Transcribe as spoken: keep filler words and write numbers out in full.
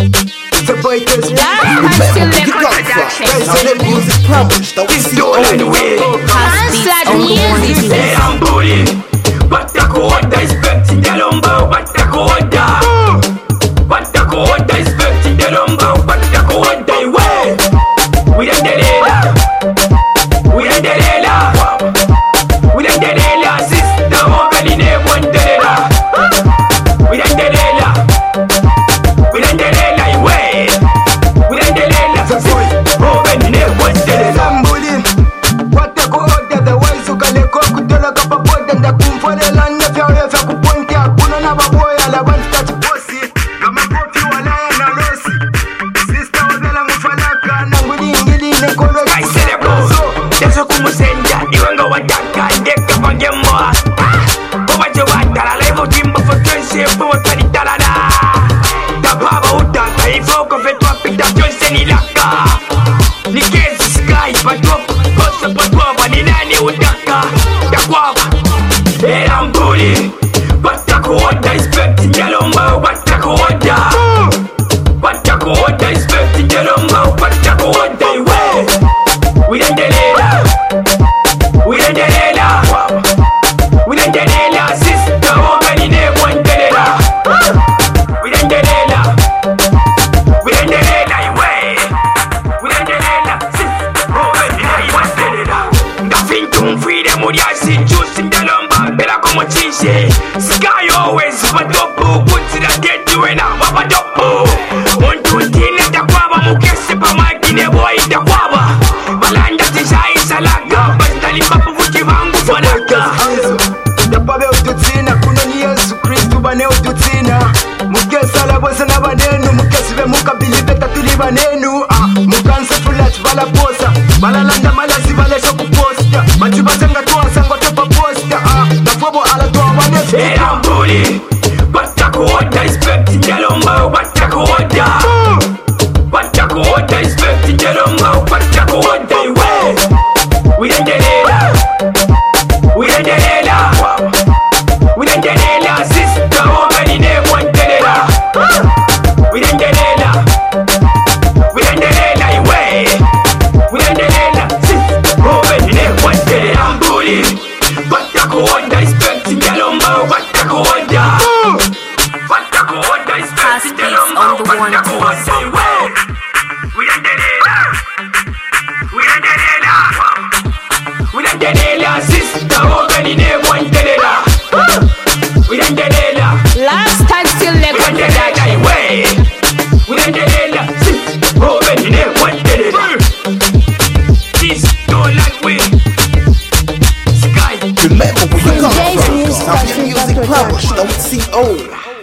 The fighters Remember, you got from Resident Music Published. Don't see all the way. Slide music. Hey, I'm bullying. What the quarter is expecting the lumber? What the quarter? What the quarter is expecting the lumber? What the quarter? Way. We don't get it. We don't get it. We don't get it. Sister, open in a one day. We don't get it. We don't get it. Way. We don't get it. Open in a one day. I'm bullying. What the quarter? The ones who can go to the cup of water and the boom for the land of your ever could point out. Put on our boy, I want that pussy. Come and put you a lion and Rossi. Sister, Odella Mufalaka, and I'm willing, willing, and go back. I celebrate. That's what I'm saying. You ain't go attack. I get up on your more. But what you want? I live with him for twenty for what I did. The Baba Uta, I folk of it, what picked up Johnson Ilaka. The case is sky, but what goes up with Baba, the nanny Udaka. The Guava. Hey, I'm bullying. What the quarter is expecting yellow mouth? What the quarter? What the quarter is expecting yellow mouth? What the quarter? Way. We don't get it. We don't get it. We don't get it. Sister, open in a one day. We don't get it. We don't get it. Way. We don't get it. Sister, open in a one day. Nothing to freedom. We are seeing juice in the lumber. Better come on, cheesy. Sky always but double. Put it at the doing a wapa double. One, two, three, let the guava. Mukese pa magine boy the guava. Balanda tishai salaga. Bastali papu vuki vangu falaka. The Babe ututsina, kuno ni Yesu Kristu bane ututsina. Mukesa la bosa na banenu, mukesi ve mukabili beta tuli banenu. Ah, mukanse fulachi bala posa, balalanda malasi bale shoku posta. Machibazanga tuwa sango tepa posta. Ah, nafobo ala tuwa wanesu. Hey, I'm bullying. What the quarter is expecting the lumber? What the quarter? What the quarter is expecting the lumber? What the quarter? Way. We don't get it. We don't get it. We don't get it. Sister, open in a one day. We don't get it. We don't get it. Way. We don't get it. Sister, open in a one day. I'm bullying. What the quarter is expecting the lumber? What the quarter? What the quarter is expecting the lumber? What the quarter? Way. We don't get it. We don't get it. We don't get it. Sister, open in a one day. We don't get it. Last time still We never don't get it. Way. We don't get it. Sister, open in a one day. This don't like we. Sky. Remember where you got Jay's from. Music Resident Music Published. Don't see old.